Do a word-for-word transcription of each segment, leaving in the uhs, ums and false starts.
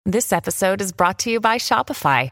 This episode is brought to you by Shopify.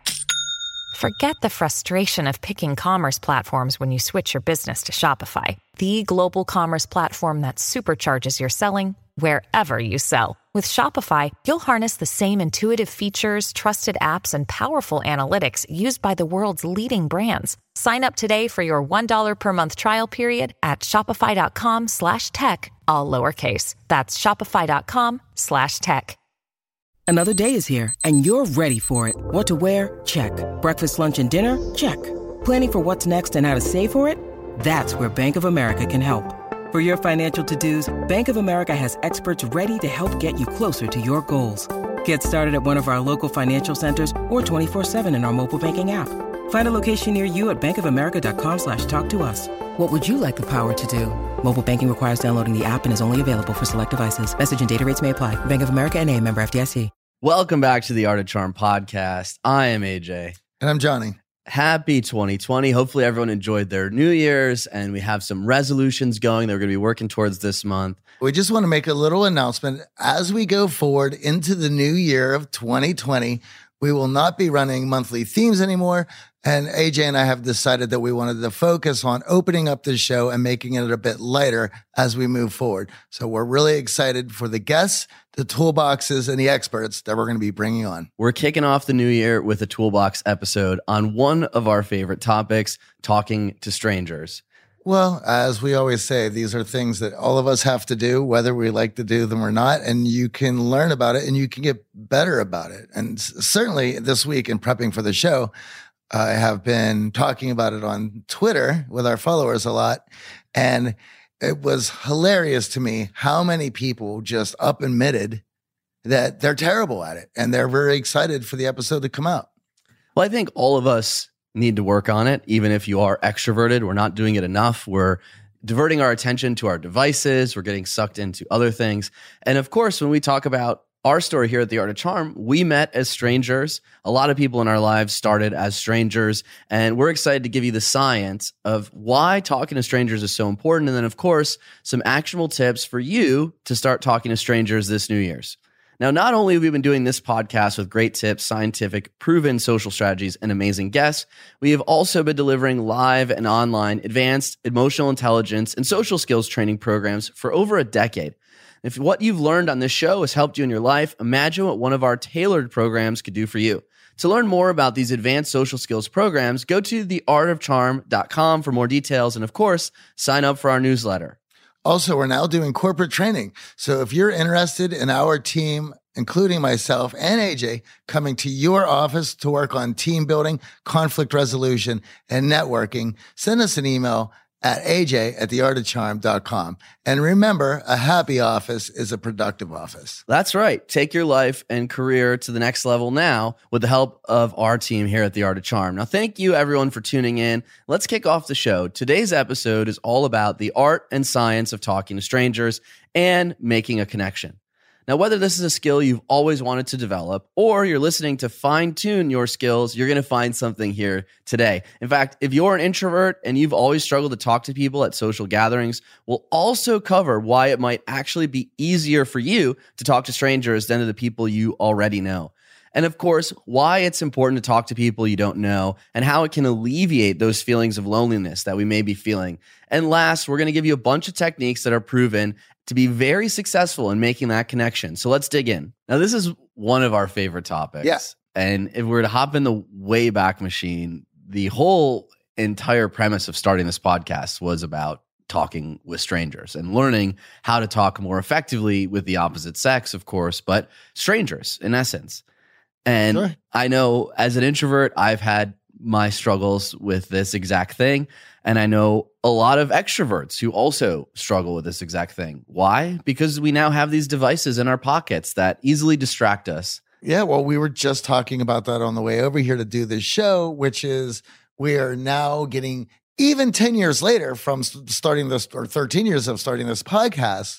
Forget the frustration of picking commerce platforms when you switch your business to Shopify, the global commerce platform that supercharges your selling wherever you sell. With Shopify, you'll harness the same intuitive features, trusted apps, and powerful analytics used by the world's leading brands. Sign up today for your one dollar per month trial period at shopify.com slash tech, all lowercase. That's shopify.com slash tech. Another day is here, and you're ready for it. What to wear? Check. Breakfast, lunch, and dinner? Check. Planning for what's next and how to save for it? That's where Bank of America can help. For your financial to-dos, Bank of America has experts ready to help get you closer to your goals. Get started at one of our local financial centers or twenty-four seven in our mobile banking app. Find a location near you at bankofamerica.com slash talk to us. What would you like the power to do? Mobile banking requires downloading the app and is only available for select devices. Message and data rates may apply. Bank of America N A, member F D I C. Welcome back to the Art of Charm podcast. I am A J. And I'm Johnny. Happy twenty twenty. Hopefully everyone enjoyed their New Year's and we have some resolutions going that we're going to be working towards this month. We just want to make a little announcement. As we go forward into the new year of twenty twenty, we will not be running monthly themes anymore. And A J and I have decided that we wanted to focus on opening up this show and making it a bit lighter as we move forward. So we're really excited for the guests, the toolboxes, and the experts that we're going to be bringing on. We're kicking off the new year with a toolbox episode on one of our favorite topics, talking to strangers. Well, as we always say, these are things that all of us have to do, whether we like to do them or not, and you can learn about it and you can get better about it. And certainly this week in prepping for the show, I have been talking about it on Twitter with our followers a lot, and it was hilarious to me how many people just up and admitted that they're terrible at it, and they're very excited for the episode to come out. Well, I think all of us need to work on it. Even if you are extroverted, we're not doing it enough. We're diverting our attention to our devices. We're getting sucked into other things. And of course, when we talk about our story here at The Art of Charm, we met as strangers. A lot of people in our lives started as strangers, and we're excited to give you the science of why talking to strangers is so important. And then, of course, some actionable tips for you to start talking to strangers this New Year's. Now, not only have we been doing this podcast with great tips, scientific, proven social strategies, and amazing guests, we have also been delivering live and online advanced emotional intelligence and social skills training programs for over a decade. If what you've learned on this show has helped you in your life, imagine what one of our tailored programs could do for you. To learn more about these advanced social skills programs, go to the art of charm dot com for more details, and of course, sign up for our newsletter. Also, we're now doing corporate training. So if you're interested in our team, including myself and A J, coming to your office to work on team building, conflict resolution, and networking, send us an email at A J at the art of charm dot com. And remember, a happy office is a productive office. That's right. Take your life and career to the next level now with the help of our team here at The Art of Charm. Now, thank you everyone for tuning in. Let's kick off the show. Today's episode is all about the art and science of talking to strangers and making a connection. Now, whether this is a skill you've always wanted to develop or you're listening to fine-tune your skills, you're going to find something here today. In fact, if you're an introvert and you've always struggled to talk to people at social gatherings, we'll also cover why it might actually be easier for you to talk to strangers than to the people you already know. And of course, why it's important to talk to people you don't know and how it can alleviate those feelings of loneliness that we may be feeling. And last, we're going to give you a bunch of techniques that are proven to be very successful in making that connection. So let's dig in. Now, this is one of our favorite topics. Yeah. And if we were to hop in the Wayback Machine, the whole entire premise of starting this podcast was about talking with strangers and learning how to talk more effectively with the opposite sex, of course, but strangers in essence. And Sure. I know as an introvert, I've had my struggles with this exact thing. And I know a lot of extroverts who also struggle with this exact thing. Why? Because we now have these devices in our pockets that easily distract us. Yeah, well, we were just talking about that on the way over here to do this show, which is we are now getting, even ten years later from starting this, or thirteen years of starting this podcast,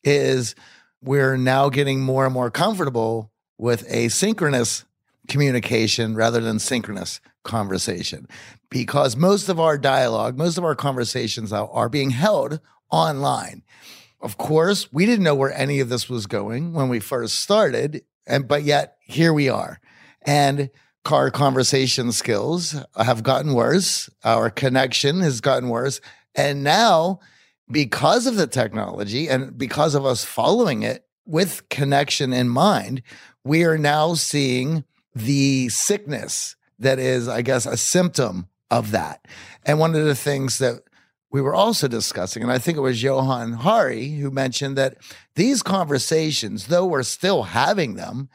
is we're now getting more and more comfortable with asynchronous communication rather than synchronous conversation, because most of our dialogue, most of our conversations are, are being held online. Of course, we didn't know where any of this was going when we first started. And but yet here we are. And our conversation skills have gotten worse. Our connection has gotten worse. And now, because of the technology and because of us following it with connection in mind, we are now seeing the sickness that is, I guess, a symptom of that. And one of the things that we were also discussing, and I think it was Johan Hari who mentioned that these conversations, though we're still having them,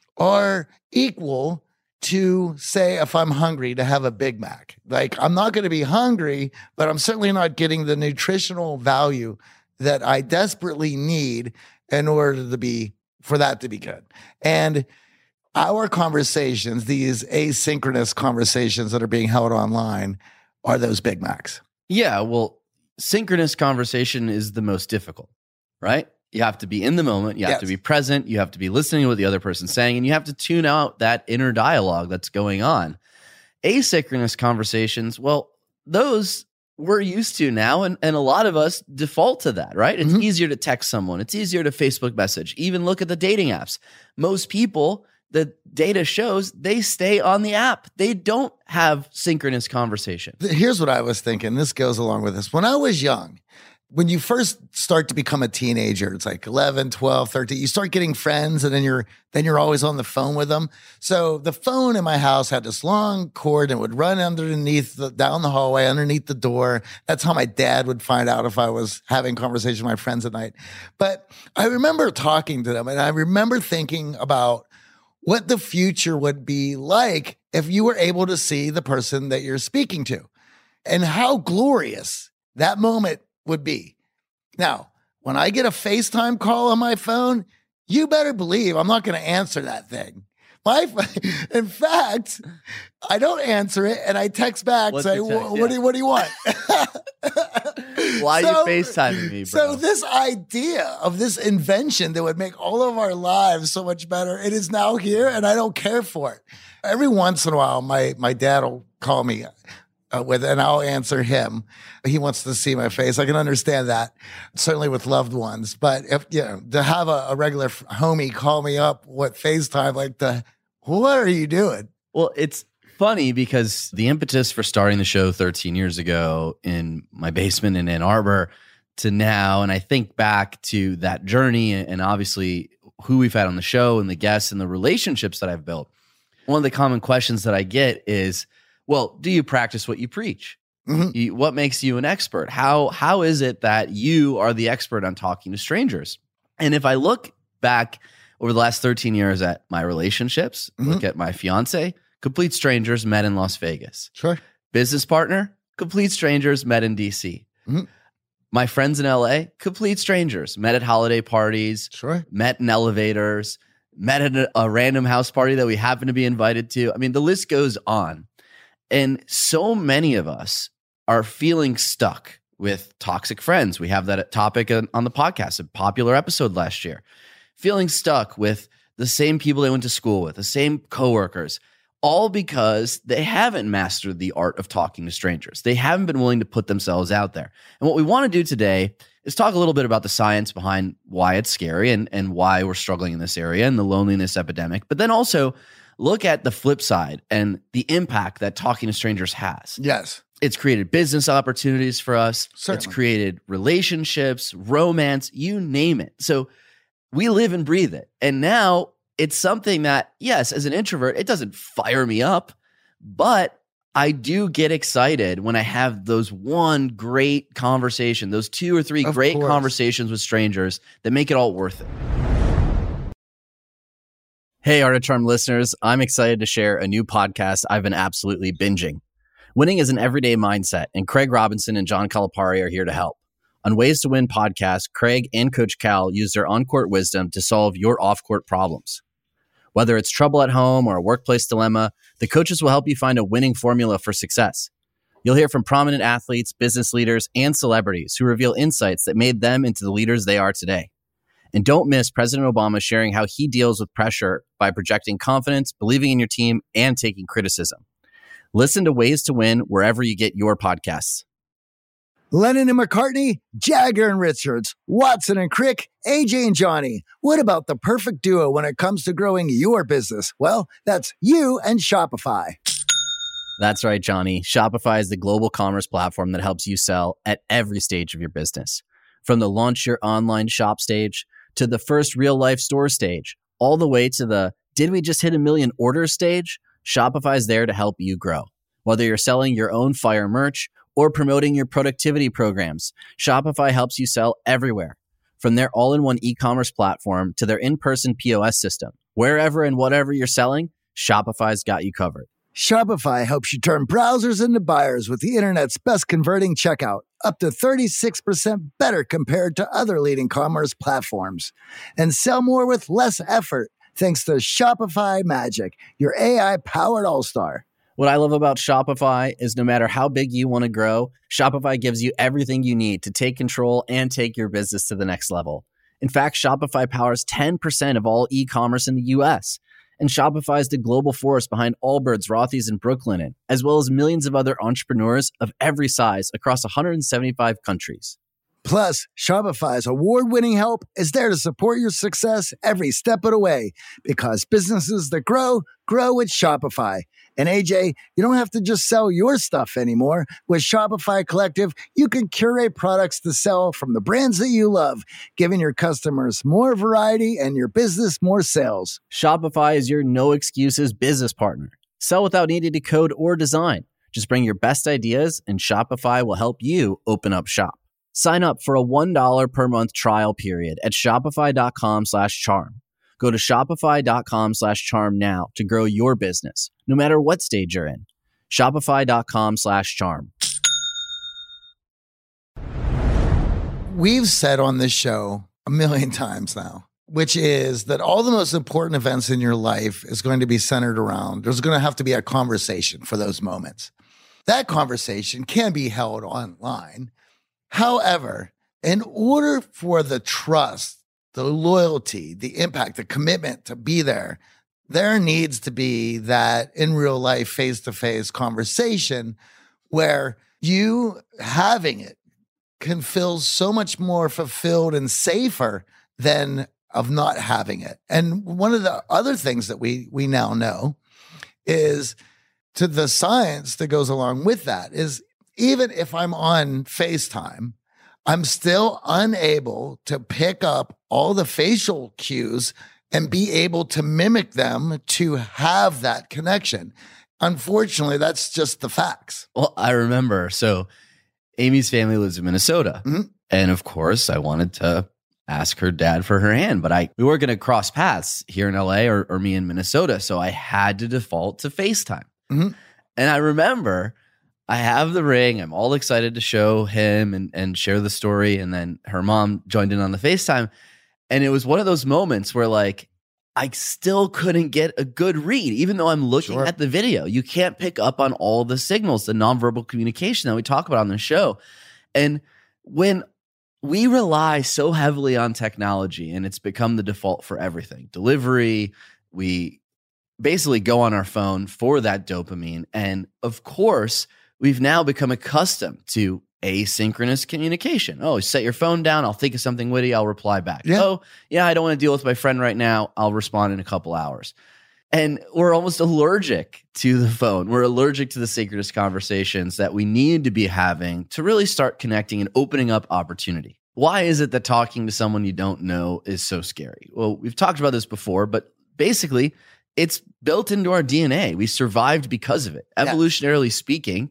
are equal to, say, if I'm hungry, to have a Big Mac. Like, I'm not going to be hungry, but I'm certainly not getting the nutritional value that I desperately need in order to be, for that to be good. And our conversations, these asynchronous conversations that are being held online, are those Big Macs. Yeah, well, synchronous conversation is the most difficult, right? You have to be in the moment. You have Yes. to be present. You have to be listening to what the other person's saying, and you have to tune out that inner dialogue that's going on. Asynchronous conversations, well, those we're used to now, and, and a lot of us default to that, right? It's Mhm. easier to text someone. It's easier to Facebook message. Even look at the dating apps. Most people, the data shows, they stay on the app. They don't have synchronous conversation. Here's what I was thinking. This goes along with this. When I was young, when you first start to become a teenager, it's like eleven, twelve, thirteen, you start getting friends, and then you're then you're always on the phone with them. So the phone in my house had this long cord and would run underneath the, down the hallway, underneath the door. That's how my dad would find out if I was having conversation with my friends at night. But I remember talking to them, and I remember thinking about what the future would be like if you were able to see the person that you're speaking to, and how glorious that moment would be. Now, when I get a FaceTime call on my phone, you better believe I'm not going to answer that thing. My, in fact, I don't answer it, and I text back, What's say, the text? what, Yeah. do you, what do you want? Why So- are you FaceTiming me, bro? So this idea of this invention that would make all of our lives so much better, it is now here, and I don't care for it. Every once in a while, my my dad will call me uh, with, and I'll answer him. He wants to see my face. I can understand that, certainly with loved ones. But if you know, to have a, a regular f- homie call me up with FaceTime, like the, what are you doing? Well, it's funny because the impetus for starting the show thirteen years ago in my basement in Ann Arbor to now, and I think back to that journey and obviously who we've had on the show and the guests and the relationships that I've built. One of the common questions that I get is, well, do you practice what you preach? Mhm. You, what makes you an expert? How how is it that you are the expert on talking to strangers? And if I look back over the last thirteen years at my relationships, Mhm. look at my fiance, complete strangers met in Las Vegas. Sure. Business partner, complete strangers met in D C. Mhm. My friends in L A, complete strangers met at holiday parties, Sure. met in elevators, met at a, a random house party that we happen to be invited to. I mean, the list goes on. And so many of us are feeling stuck with toxic friends. We have that topic on, on the podcast, a popular episode last year. Feeling stuck with the same people they went to school with, the same coworkers, all because they haven't mastered the art of talking to strangers. They haven't been willing to put themselves out there. And what we want to do today is talk a little bit about the science behind why it's scary and, and why we're struggling in this area and the loneliness epidemic, but then also look at the flip side and the impact that talking to strangers has. Yes. It's created business opportunities for us. Certainly. It's created relationships, romance, you name it. So we live and breathe it. And now it's something that, yes, as an introvert, it doesn't fire me up, but I do get excited when I have those one great conversation, those two or three Of great course. conversations with strangers that make it all worth it. Hey, Art of Charm listeners, I'm excited to share a new podcast I've been absolutely binging. Winning is an everyday mindset, and Craig Robinson and John Calipari are here to help. On Ways to Win podcast, Craig and Coach Cal use their on-court wisdom to solve your off-court problems. Whether it's trouble at home or a workplace dilemma, the coaches will help you find a winning formula for success. You'll hear from prominent athletes, business leaders, and celebrities who reveal insights that made them into the leaders they are today. And don't miss President Obama sharing how he deals with pressure by projecting confidence, believing in your team, and taking criticism. Listen to Ways to Win wherever you get your podcasts. Lennon and McCartney, Jagger and Richards, Watson and Crick, A J and Johnny. What about the perfect duo when it comes to growing your business? Well, that's you and Shopify. That's right, Johnny. Shopify is the global commerce platform that helps you sell at every stage of your business. From the launch your online shop stage to the first real life store stage, all the way to the did we just hit a million orders stage? Shopify is there to help you grow. Whether you're selling your own fire merch or promoting your productivity programs, Shopify helps you sell everywhere. From their all-in-one e-commerce platform to their in-person P O S system, wherever and whatever you're selling, Shopify's got you covered. Shopify helps you turn browsers into buyers with the internet's best converting checkout, up to thirty-six percent better compared to other leading commerce platforms. And sell more with less effort thanks to Shopify Magic, your A I-powered all-star. What I love about Shopify is no matter how big you want to grow, Shopify gives you everything you need to take control and take your business to the next level. In fact, Shopify powers ten percent of all e-commerce in the U S, and Shopify is the global force behind Allbirds, Rothy's, and Brooklinen, as well as millions of other entrepreneurs of every size across one hundred seventy-five countries. Plus, Shopify's award-winning help is there to support your success every step of the way, because businesses that grow, grow with Shopify. And A J, you don't have to just sell your stuff anymore. With Shopify Collective, you can curate products to sell from the brands that you love, giving your customers more variety and your business more sales. Shopify is your no-excuses business partner. Sell without needing to code or design. Just bring your best ideas, and Shopify will help you open up shop. Sign up for a one dollar per month trial period at shopify.com slash charm. Go to shopify.com slash charm now to grow your business, no matter what stage you're in. Shopify.com slash charm. We've said on this show a million times now, which is that all the most important events in your life is going to be centered around, there's going to have to be a conversation for those moments. That conversation can be held online. However, in order for the trust, the loyalty, the impact, the commitment to be there, there needs to be that in real life, face-to-face conversation where you having it can feel so much more fulfilled and safer than of not having it. And one of the other things that we we now know is, to the science that goes along with that, is even if I'm on FaceTime, I'm still unable to pick up all the facial cues and be able to mimic them to have that connection. Unfortunately, that's just the facts. Well, I remember, so Amy's family lives in Minnesota. Mm-hmm. And of course, I wanted to ask her dad for her hand, but I we weren't going to cross paths here in L A or, or me in Minnesota. So I had to default to FaceTime. Mm-hmm. And I remember I have the ring. I'm all excited to show him and, and share the story. And then her mom joined in on the FaceTime. And it was one of those moments where, like, I still couldn't get a good read, even though I'm looking sure. at the video. You can't pick up on all the signals, the nonverbal communication that we talk about on the show. And when we rely so heavily on technology and it's become the default for everything, delivery, we basically go on our phone for that dopamine. And of course, we've now become accustomed to asynchronous communication. Oh, set your phone down. I'll think of something witty. I'll reply back. Yeah. Oh, yeah, I don't want to deal with my friend right now. I'll respond in a couple hours. And we're almost allergic to the phone. We're allergic to the synchronous conversations that we need to be having to really start connecting and opening up opportunity. Why is it that talking to someone you don't know is so scary? Well, we've talked about this before, but basically, it's built into our D N A. We survived because of it. Yeah. Evolutionarily speaking,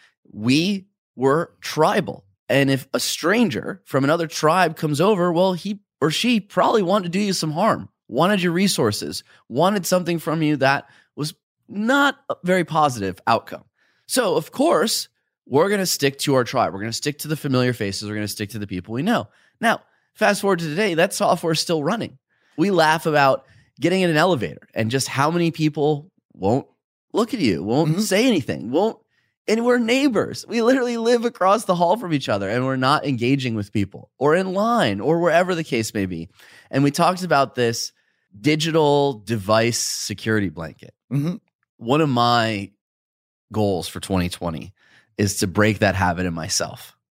we were tribal. And if a stranger from another tribe comes over, well, he or she probably wanted to do you some harm, wanted your resources, wanted something from you that was not a very positive outcome. So, of course, we're going to stick to our tribe. We're going to stick to the familiar faces. We're going to stick to the people we know. Now, fast forward to today, that software is still running. We laugh about getting in an elevator and just how many people won't look at you, won't mm-hmm. say anything, won't, and we're neighbors. We literally live across the hall from each other and we're not engaging with people or in line or wherever the case may be. And we talked about this digital device security blanket. Mm-hmm. One of my goals for twenty twenty is to break that habit in myself.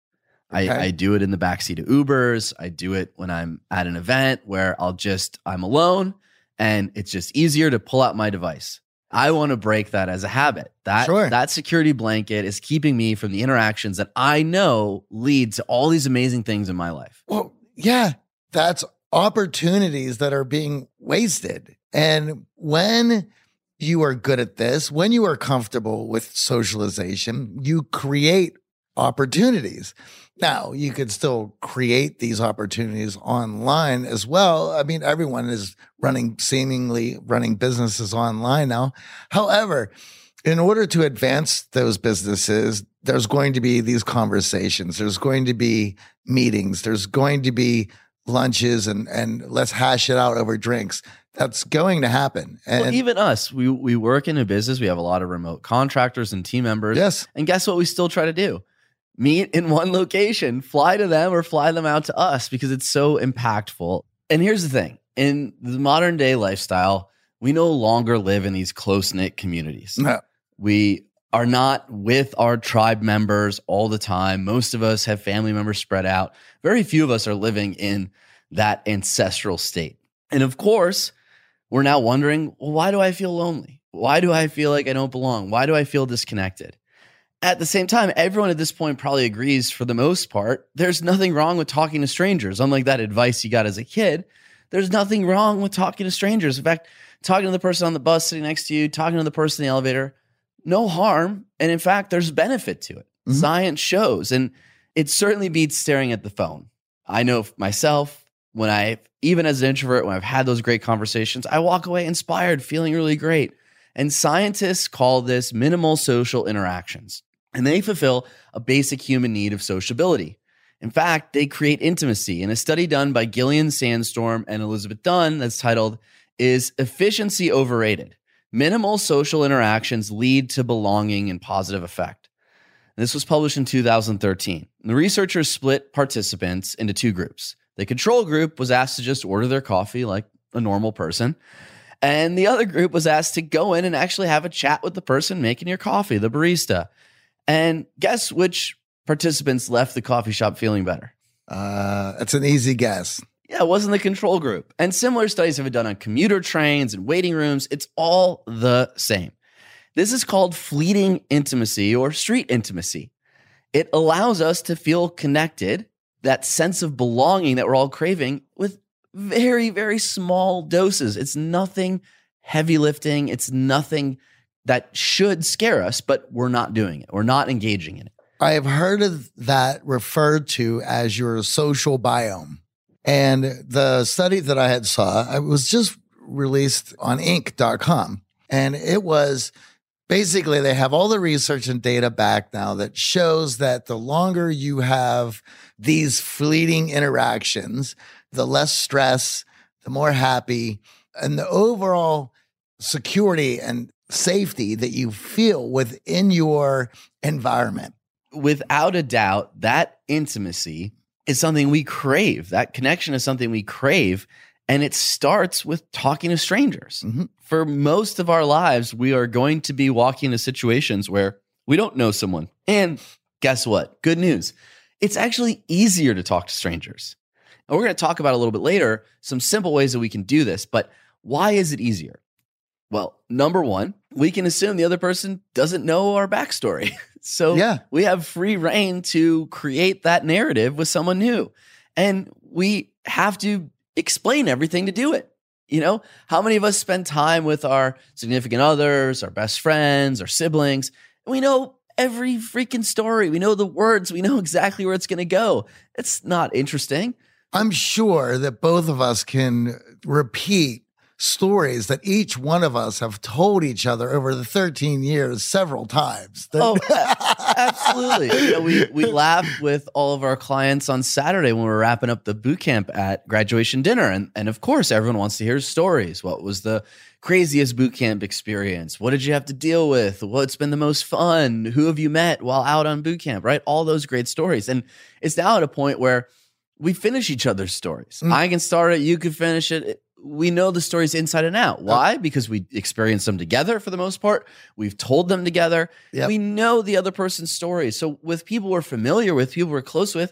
I, Okay. I do it in the backseat of Ubers. I do it when I'm at an event where I'll just, I'm alone and it's just easier to pull out my device. I want to break that as a habit. That, Sure. that security blanket is keeping me from the interactions that I know lead to all these amazing things in my life. Well, yeah, that's opportunities that are being wasted. And when you are good at this, when you are comfortable with socialization, you create opportunities. Now, you could still create these opportunities online as well. I mean, everyone is running, seemingly running businesses online now. However, in order to advance those businesses, there's going to be these conversations. There's going to be meetings. There's going to be lunches and, and let's hash it out over drinks. That's going to happen. And Well, even us, we we work in a business. We have a lot of remote contractors and team members. yes, And guess what we still try to do? Meet in one location, fly to them or fly them out to us because it's so impactful. And here's the thing. In the modern day lifestyle, we no longer live in these close-knit communities. no, We are not with our tribe members all the time. Most of us have family members spread out. Very few of us are living in that ancestral state. And of course, we're now wondering, well, why do I feel lonely? Why do I feel like I don't belong? Why do I feel disconnected? At the same time, everyone at this point probably agrees for the most part, there's nothing wrong with talking to strangers. Unlike that advice you got as a kid, there's nothing wrong with talking to strangers. In fact, talking to the person on the bus sitting next to you, talking to the person in the elevator, no harm. And in fact, there's benefit to it. Mhm. Science shows. And it certainly beats staring at the phone. I know myself, when I, even as an introvert, when I've had those great conversations, I walk away inspired, feeling really great. And scientists call this minimal social interactions. And they fulfill a basic human need of sociability. In fact, they create intimacy. In a study done by Gillian Sandstorm and Elizabeth Dunn that's titled, Is Efficiency Overrated? Minimal social interactions lead to belonging and positive effect. And this was published in two thousand thirteen. And the researchers split participants into two groups. The control group was asked to just order their coffee like a normal person. And the other group was asked to go in and actually have a chat with the person making your coffee, the barista. And guess which participants left the coffee shop feeling better? uh, it's an easy guess. Yeah, it wasn't the control group. And similar studies have been done on commuter trains and waiting rooms. It's all the same. This is called fleeting intimacy or street intimacy. It allows us to feel connected, that sense of belonging that we're all craving, with very, very small doses. It's nothing heavy lifting. It's nothing that should scare us, but we're not doing it. We're not engaging in it. I have heard of that referred to as your social biome. And the study that I had saw, it was just released on inc dot com. And it was basically, they have all the research and data back now that shows that the longer you have these fleeting interactions, the less stress, the more happy, and the overall security and safety that you feel within your environment. Without a doubt, that intimacy is something we crave. That connection is something we crave. And it starts with talking to strangers. Mhm. For most of our lives, we are going to be walking into situations where we don't know someone. And guess what? Good news. It's actually easier to talk to strangers. And we're going to talk about a little bit later some simple ways that we can do this. But why is it easier? Well, number one, we can assume the other person doesn't know our backstory. So Yeah. we have free reign to create that narrative with someone new. And we have to explain everything to do it. You know, how many of us spend time with our significant others, our best friends, our siblings? And we know every freaking story. We know the words. We know exactly where it's going to go. It's not interesting. I'm sure that both of us can repeat stories that each one of us have told each other over the thirteen years several times. Oh, a- absolutely. You know, we we laughed with all of our clients on Saturday when we were wrapping up the boot camp at graduation dinner. And, and of course, everyone wants to hear stories. What was the craziest boot camp experience? What did you have to deal with? What's been the most fun? Who have you met while out on boot camp, right? All those great stories. And it's now at a point where we finish each other's stories. Mm. I can start it. You can finish it. We know the stories inside and out. Why? Because we experienced them together for the most part. We've told them together. Yep. We know the other person's story. So with people we're familiar with, people we're close with,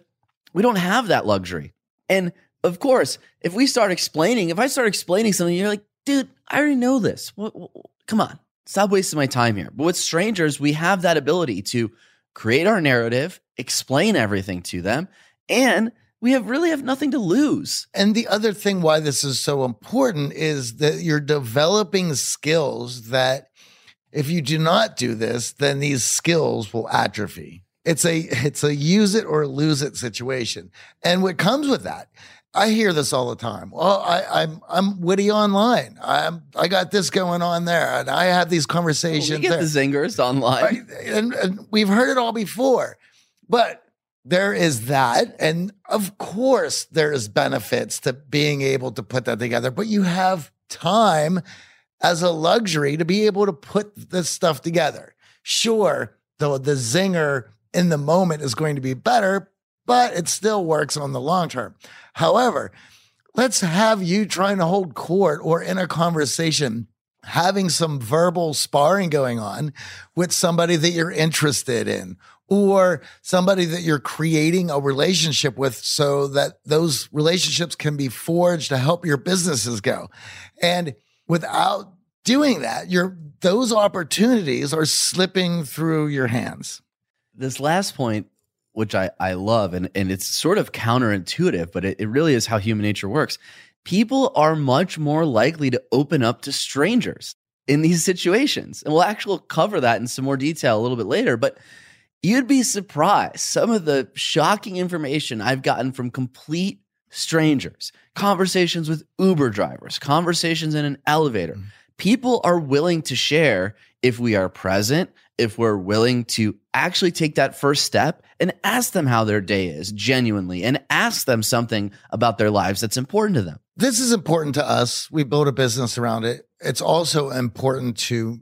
We don't have that luxury. And of course, if we start explaining, if I start explaining something, you're like, dude, I already know this. What, what, come on, stop wasting my time here. But with strangers, we have that ability to create our narrative, explain everything to them, and we have really have nothing to lose. And the other thing why this is so important is that you're developing skills that if you do not do this, then these skills will atrophy. It's a it's a use it or lose it situation. And what comes with that, I hear this all the time. Well, I, I'm I'm witty online. I'm I got this going on there, and I have these conversations. Well, we get there. the zingers online, right? and, and we've heard it all before. But there is that, and of course, there is benefits to being able to put that together. But you have time as a luxury to be able to put this stuff together. Sure, though the zinger in the moment is going to be better, but it still works on the long term. However, let's have you trying to hold court or in a conversation, having some verbal sparring going on with somebody that you're interested in or somebody that you're creating a relationship with so that those relationships can be forged to help your businesses go. And without doing that, you're, those opportunities are slipping through your hands. This last point, which I, I love, and, and it's sort of counterintuitive, but it, it really is how human nature works. People are much more likely to open up to strangers in these situations. And we'll actually cover that in some more detail a little bit later, but you'd be surprised some of the shocking information I've gotten from complete strangers, conversations with Uber drivers, conversations in an elevator. Mm-hmm. People are willing to share if we are present, if we're willing to actually take that first step and ask them how their day is genuinely and ask them something about their lives that's important to them. This is important to us. We build a business around it. It's also important to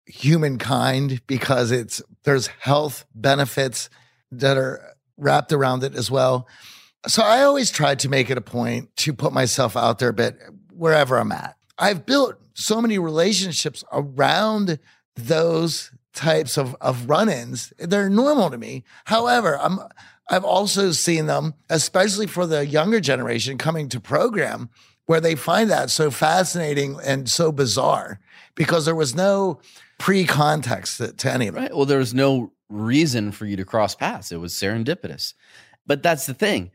humankind because it's there's health benefits that are wrapped around it as well. So I always try to make it a point to put myself out there a bit wherever I'm at. I've built so many relationships around those types of, of run-ins. They're normal to me. However, I'm, I've also seen them, especially for the younger generation coming to program, where they find that so fascinating and so bizarre because there was no pre-context to, to any of it. Right. Well, there was no reason for you to cross paths. It was serendipitous. But that's the thing.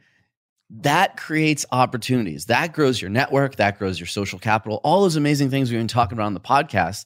That creates opportunities. That grows your network. That grows your social capital. All those amazing things we've been talking about on the podcast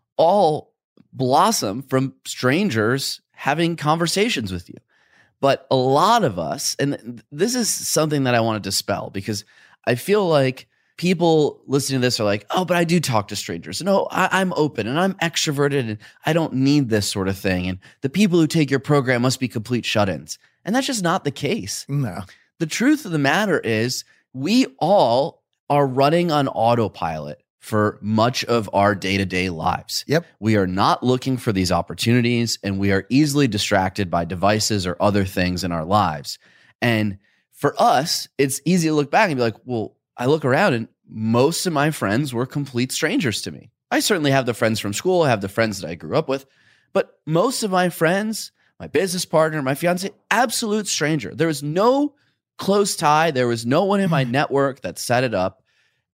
all blossom from strangers having conversations with you. But a lot of us, and this is something that I want to dispel because I feel like people listening to this are like, oh, but I do talk to strangers. No, I, I'm open and I'm extroverted and I don't need this sort of thing. And the people who take your program must be complete shut-ins. And that's just not the case. No. The truth of the matter is we all are running on autopilot for much of our day-to-day lives. Yep. We are not looking for these opportunities and we are easily distracted by devices or other things in our lives. And for us, it's easy to look back and be like, well, I look around and most of my friends were complete strangers to me. I certainly have the friends from school. I have the friends that I grew up with, but most of my friends, my business partner, my fiance, absolute stranger. There was no close tie. There was no one in my network that set it up.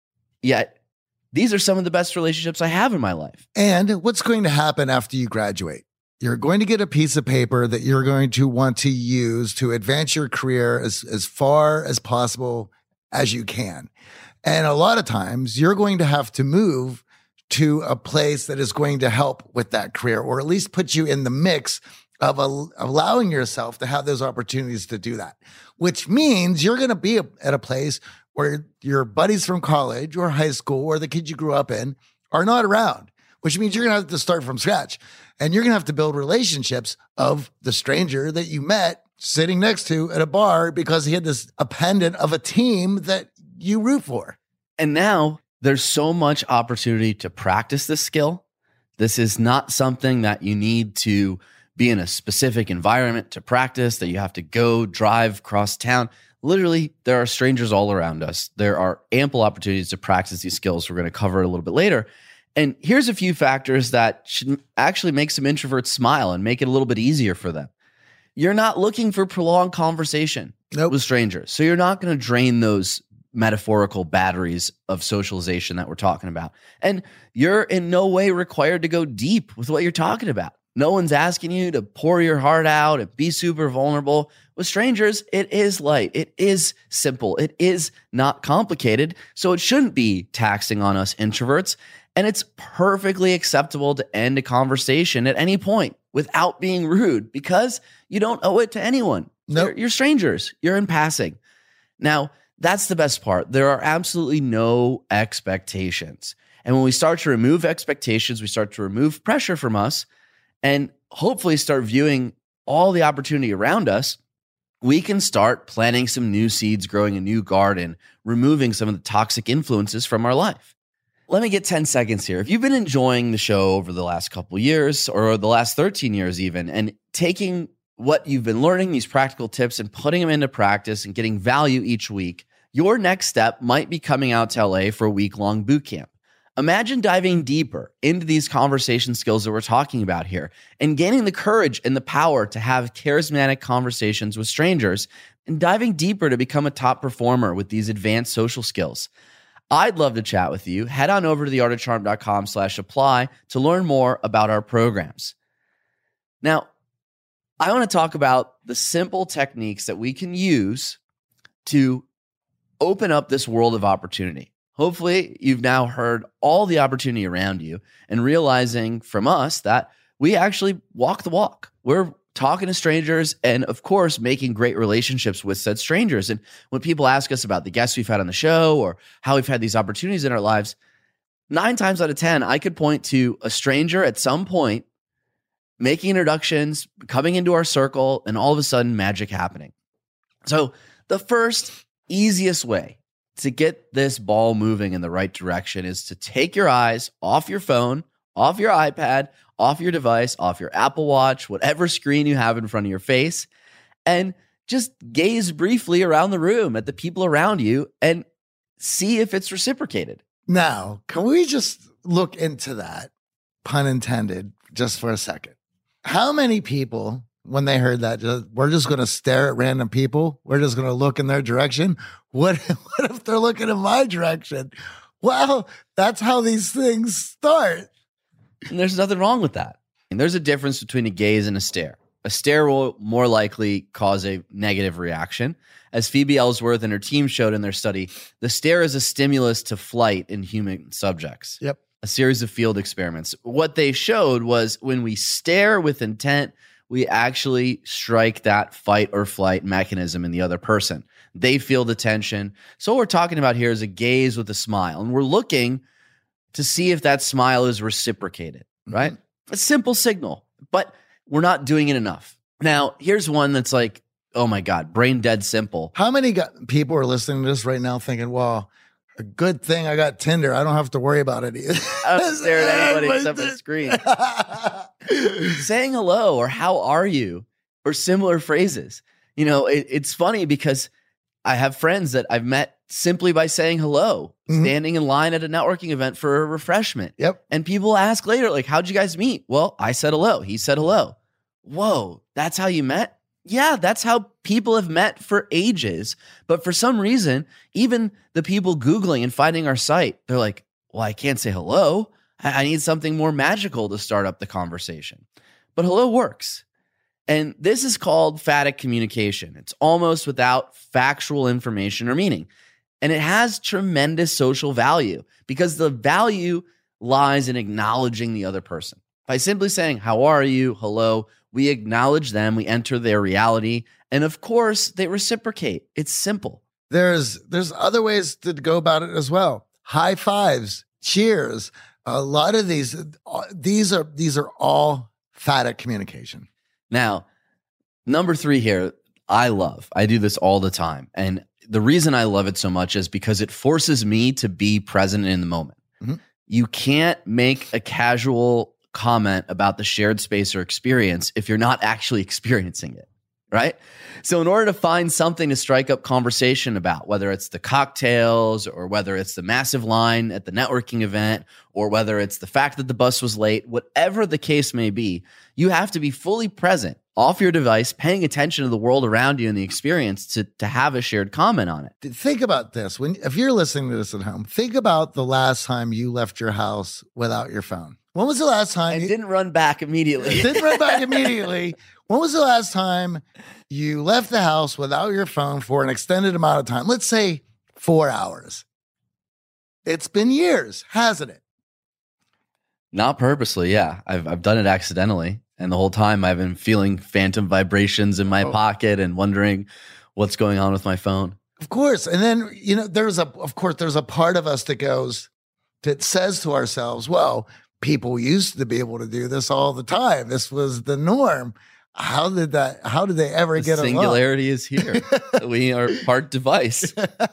Yet these are some of the best relationships I have in my life. And what's going to happen after you graduate? You're going to get a piece of paper that you're going to want to use to advance your career as, as far as possible as you can. And a lot of times you're going to have to move to a place that is going to help with that career, or at least put you in the mix of al- allowing yourself to have those opportunities to do that, which means you're going to be a, at a place where your buddies from college or high school or the kids you grew up in are not around, which means you're going to have to start from scratch. And you're going to have to build relationships of the stranger that you met sitting next to at a bar because he had this a pendant of a team that you root for. And now there's so much opportunity to practice this skill. This is not something that you need to be in a specific environment to practice, that you have to go drive across town. Literally, there are strangers all around us. There are ample opportunities to practice these skills. We're going to cover it a little bit later. And here's a few factors that should actually make some introverts smile and make it a little bit easier for them. You're not looking for prolonged conversation. nope. with strangers. So you're not going to drain those metaphorical batteries of socialization that we're talking about. And you're in no way required to go deep with what you're talking about. No one's asking you to pour your heart out and be super vulnerable. With strangers, it is light. It is simple. It is not complicated. So it shouldn't be taxing on us introverts. And it's perfectly acceptable to end a conversation at any point without being rude because you don't owe it to anyone. Nope. You're, you're strangers. You're in passing. Now, that's the best part. There are absolutely no expectations. And when we start to remove expectations, we start to remove pressure from us and hopefully start viewing all the opportunity around us, we can start planting some new seeds, growing a new garden, removing some of the toxic influences from our life. Let me get ten seconds here. If you've been enjoying the show over the last couple of years or the last thirteen years even, and taking what you've been learning, these practical tips, and putting them into practice and getting value each week, your next step might be coming out to L A for a week-long boot camp. Imagine diving deeper into these conversation skills that we're talking about here and gaining the courage and the power to have charismatic conversations with strangers and diving deeper to become a top performer with these advanced social skills. I'd love to chat with you. Head on over to theartofcharm.com slash apply to learn more about our programs. Now, I want to talk about the simple techniques that we can use to open up this world of opportunity. Hopefully, you've now heard all the opportunity around you and realizing from us that we actually walk the walk. We're talking to strangers and, of course, making great relationships with said strangers. And when people ask us about the guests we've had on the show or how we've had these opportunities in our lives, nine times out of ten, I could point to a stranger at some point making introductions, coming into our circle, and all of a sudden magic happening. So the first easiest way to get this ball moving in the right direction is to take your eyes off your phone, off your iPad, off your device, off your Apple Watch, whatever screen you have in front of your face, and just gaze briefly around the room at the people around you and see if it's reciprocated. Now, can we just look into that, pun intended, just for a second? How many people, when they heard that, just, we're just going to stare at random people, we're just going to look in their direction? What, what if they're looking in my direction? Well, that's how these things start. And there's nothing wrong with that. And there's a difference between a gaze and a stare. A stare will more likely cause a negative reaction. As Phoebe Ellsworth and her team showed in their study, the stare is a stimulus to flight in human subjects. Yep. A series of field experiments. What they showed was when we stare with intent, we actually strike that fight or flight mechanism in the other person. They feel the tension. So what we're talking about here is a gaze with a smile. And we're looking to see if that smile is reciprocated, right? Mm-hmm. A simple signal, but we're not doing it enough. Now, here's one that's like, oh my God, brain dead simple. How many got, people are listening to this right now thinking, well, a good thing I got Tinder. I don't have to worry about it either. I don't stare at anybody except for the screen. Saying hello or how are you or similar phrases. You know, it, it's funny because I have friends that I've met simply by saying hello, mm-hmm. standing in line at a networking event for a refreshment. Yep. And people ask later, like, how'd you guys meet? Well, I said hello. He said hello. Whoa, that's how you met? Yeah, that's how people have met for ages. But for some reason, even the people Googling and finding our site, they're like, well, I can't say hello. I need something more magical to start up the conversation. But hello works. And this is called phatic communication. It's almost without factual information or meaning. And it has tremendous social value because the value lies in acknowledging the other person. By simply saying, how are you? Hello. We acknowledge them. We enter their reality. And of course, they reciprocate. It's simple. There's there's other ways to go about it as well. High fives, cheers. A lot of these, these are these are all phatic communication. Now, number three here, I love. I do this all the time. And the reason I love it so much is because it forces me to be present in the moment. Mm-hmm. You can't make a casual comment about the shared space or experience if you're not actually experiencing it. right? So in order to find something to strike up conversation about, whether it's the cocktails or whether it's the massive line at the networking event or whether it's the fact that the bus was late, whatever the case may be, you have to be fully present off your device, paying attention to the world around you and the experience to, to have a shared comment on it. Think about this. When if you're listening to this at home, think about the last time you left your house without your phone. When was the last time? And you didn't run back immediately. didn't run back immediately. When was the last time you left the house without your phone for an extended amount of time? Let's say four hours. It's been years, hasn't it? Not purposely, yeah. I've I've done it accidentally. And the whole time I've been feeling phantom vibrations in my oh. pocket and wondering what's going on with my phone. Of course. And then, you know, there's a, of course, there's a part of us that goes, that says to ourselves, well, people used to be able to do this all the time. This was the norm. How did that, how did they ever the get along? Singularity is here. We are part device.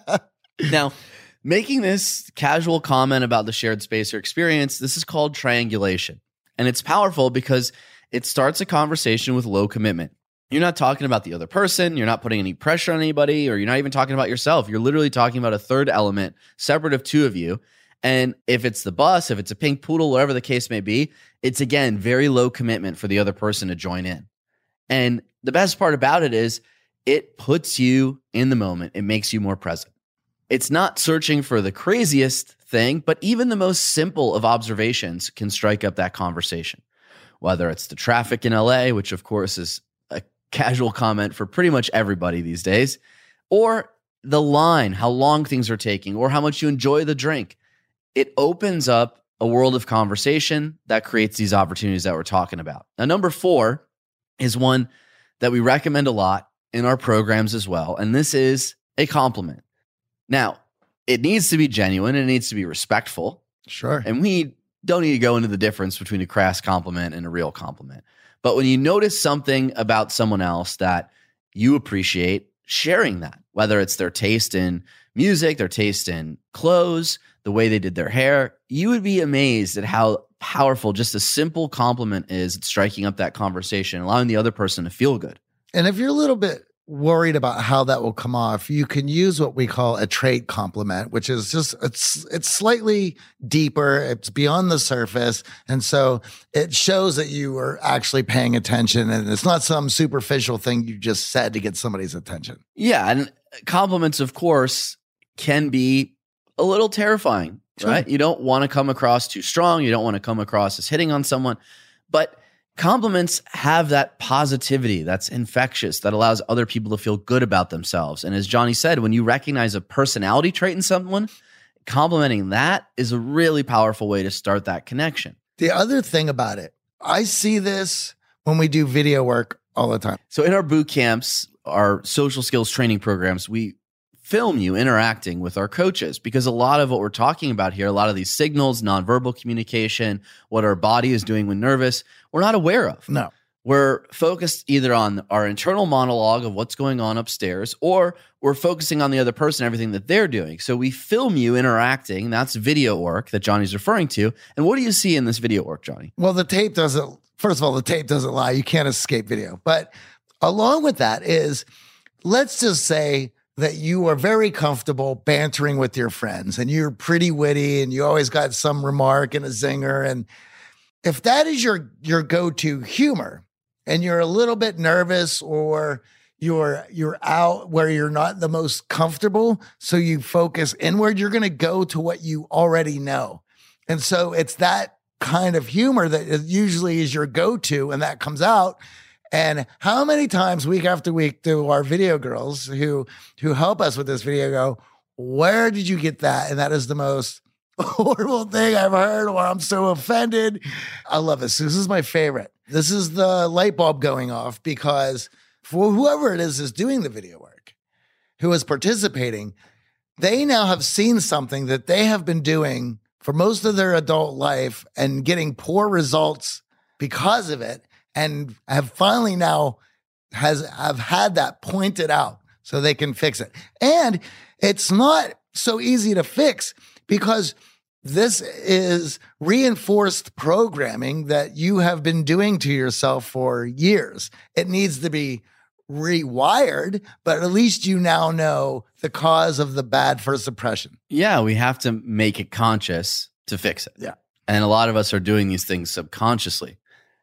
Now, making this casual comment about the shared space or experience, this is called triangulation. And it's powerful because it starts a conversation with low commitment. You're not talking about the other person. You're not putting any pressure on anybody, or you're not even talking about yourself. You're literally talking about a third element separate of two of you. And if it's the bus, if it's a pink poodle, whatever the case may be, it's, again, very low commitment for the other person to join in. And the best part about it is it puts you in the moment. It makes you more present. It's not searching for the craziest thing, but even the most simple of observations can strike up that conversation. Whether it's the traffic in L A, which of course is a casual comment for pretty much everybody these days, or the line, how long things are taking, or how much you enjoy the drink. It opens up a world of conversation that creates these opportunities that we're talking about. Now, number four is one that we recommend a lot in our programs as well, and this is a compliment. Now, it needs to be genuine, it needs to be respectful. Sure. And we don't need to go into the difference between a crass compliment and a real compliment. But when you notice something about someone else that you appreciate, sharing that, whether it's their taste in music, their taste in clothes, the way they did their hair, you would be amazed at how powerful just a simple compliment is at striking up that conversation, allowing the other person to feel good. And if you're a little bit worried about how that will come off, you can use what we call a trait compliment, which is just, it's it's slightly deeper, it's beyond the surface. And so it shows that you are actually paying attention, and it's not some superficial thing you just said to get somebody's attention. Yeah, and compliments, of course, can be a little terrifying, Sure. right? You don't want to come across too strong. You don't want to come across as hitting on someone, but compliments have that positivity that's infectious, that allows other people to feel good about themselves. And as Johnny said, when you recognize a personality trait in someone, complimenting that is a really powerful way to start that connection. The other thing about it, I see this when we do video work all the time. So in our boot camps, our social skills training programs, we film you interacting with our coaches, because a lot of what we're talking about here, a lot of these signals, nonverbal communication, what our body is doing when nervous, we're not aware of. No. We're focused either on our internal monologue of what's going on upstairs, or we're focusing on the other person, everything that they're doing. So we film you interacting. That's video work that Johnny's referring to. And what do you see in this video work, Johnny? Well, the tape doesn't, first of all, the tape doesn't lie. You can't escape video. But along with that is, let's just say that you are very comfortable bantering with your friends, and you're pretty witty, and you always got some remark and a zinger. And if that is your, your go-to humor, and you're a little bit nervous, or you're, you're out where you're not the most comfortable, so you focus inward, you're going to go to what you already know. And so it's that kind of humor that usually is your go-to, and that comes out. And how many times week after week do our video girls who who help us with this video go, where did you get that? And that is the most horrible thing I've heard, or I'm so offended. I love this. This is my favorite. This is the light bulb going off, because for whoever it is is doing the video work, who is participating, they now have seen something that they have been doing for most of their adult life and getting poor results because of it, and have finally now has have had that pointed out so they can fix it. And it's not so easy to fix, because this is reinforced programming that you have been doing to yourself for years. It needs to be rewired, but at least you now know the cause of the bad first impression. Yeah, we have to make it conscious to fix it. Yeah. And a lot of us are doing these things subconsciously.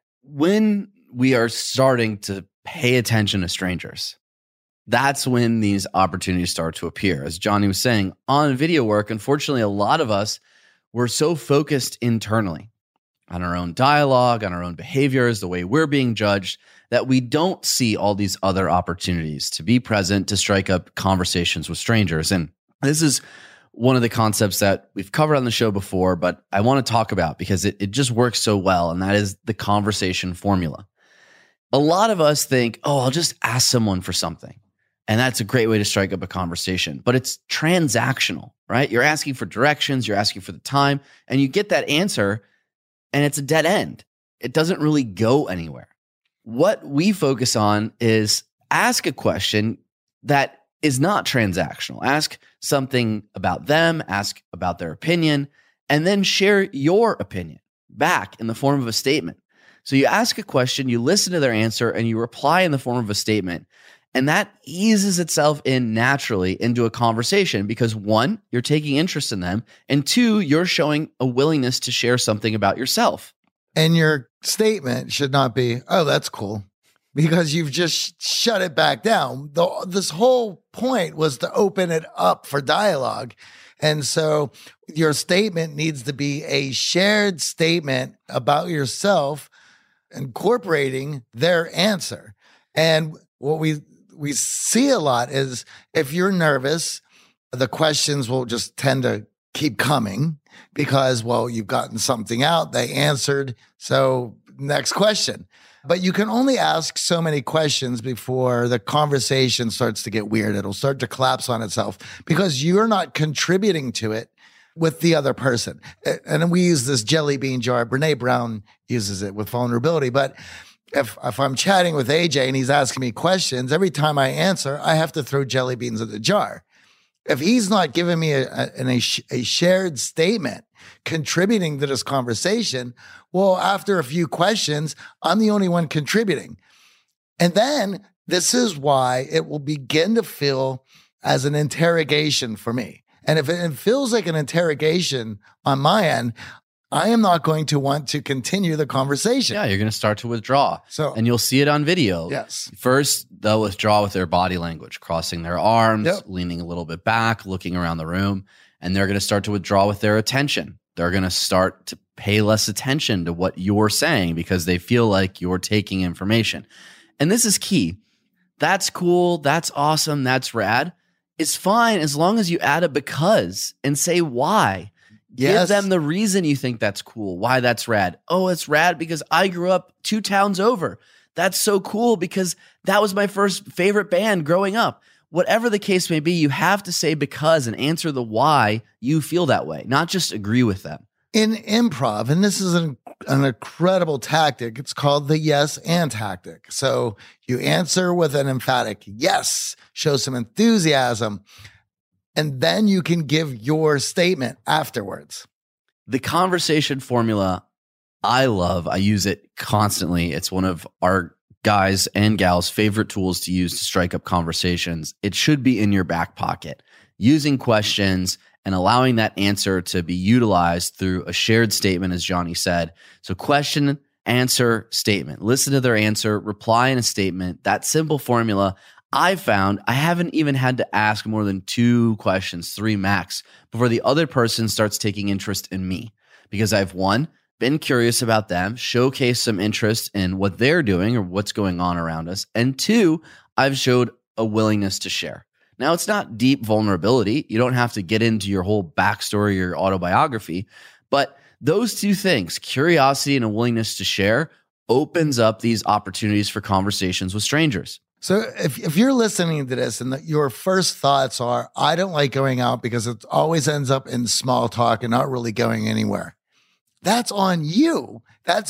When we are starting to pay attention to strangers, that's when these opportunities start to appear. As Johnny was saying, on video work, unfortunately, a lot of us were so focused internally on our own dialogue, on our own behaviors, the way we're being judged, that we don't see all these other opportunities to be present, to strike up conversations with strangers. And this is one of the concepts that we've covered on the show before, but I want to talk about because it, it just works so well, and that is the conversation formula. A lot of us think, oh, I'll just ask someone for something. And that's a great way to strike up a conversation, but it's transactional, right? You're asking for directions, you're asking for the time, and you get that answer, and it's a dead end. It doesn't really go anywhere. What we focus on is ask a question that is not transactional. Ask something about them, ask about their opinion, and then share your opinion back in the form of a statement. So you ask a question, you listen to their answer, and you reply in the form of a statement. And that eases itself in naturally into a conversation because one, you're taking interest in them, and two, you're showing a willingness to share something about yourself. And your statement should not be, oh, that's cool, because you've just shut it back down. The, this whole point was to open it up for dialogue. And so your statement needs to be a shared statement about yourself, incorporating their answer. And what we we see a lot is if you're nervous, the questions will just tend to keep coming because, well, you've gotten something out, they answered, so next question. But you can only ask so many questions before the conversation starts to get weird. It'll start to collapse on itself because you're not contributing to it with the other person. And we use this jelly bean jar. Brene Brown uses it with vulnerability. But if, if I'm chatting with A J and he's asking me questions, every time I answer, I have to throw jelly beans in the jar. If he's not giving me a, a, a, a shared statement contributing to this conversation, well, after a few questions, I'm the only one contributing. And then this is why it will begin to feel as an interrogation for me. And if it feels like an interrogation on my end, I am not going to want to continue the conversation. Yeah, you're going to start to withdraw. So, and you'll see it on video. Yes. First, they'll withdraw with their body language, crossing their arms, Yep. leaning a little bit back, looking around the room, and they're going to start to withdraw with their attention. They're going to start to pay less attention to what you're saying because they feel like you're taking information. And this is key. That's cool. That's awesome. That's rad. It's fine as long as you add a because and say why. Yes. Give them the reason you think that's cool, why that's rad. Oh, it's rad because I grew up two towns over. That's so cool because that was my first favorite band growing up. Whatever the case may be, you have to say because and answer the why you feel that way, not just agree with them. In improv, and this is an, an incredible tactic, it's called the yes and tactic. So you answer with an emphatic yes, show some enthusiasm, and then you can give your statement afterwards. The conversation formula, I love. I use it constantly. It's one of our guys' and gals' favorite tools to use to strike up conversations. It should be in your back pocket. Using questions and allowing that answer to be utilized through a shared statement, as Johnny said. So question, answer, statement. Listen to their answer, reply in a statement. That simple formula, I found I haven't even had to ask more than two questions, three max, before the other person starts taking interest in me. Because I've, one, been curious about them, showcase some interest in what they're doing or what's going on around us. And two, I've showed a willingness to share. Now, it's not deep vulnerability. You don't have to get into your whole backstory or your autobiography. But those two things, curiosity and a willingness to share, opens up these opportunities for conversations with strangers. So if, if you're listening to this and the, your first thoughts are, I don't like going out because it always ends up in small talk and not really going anywhere, that's on you. That's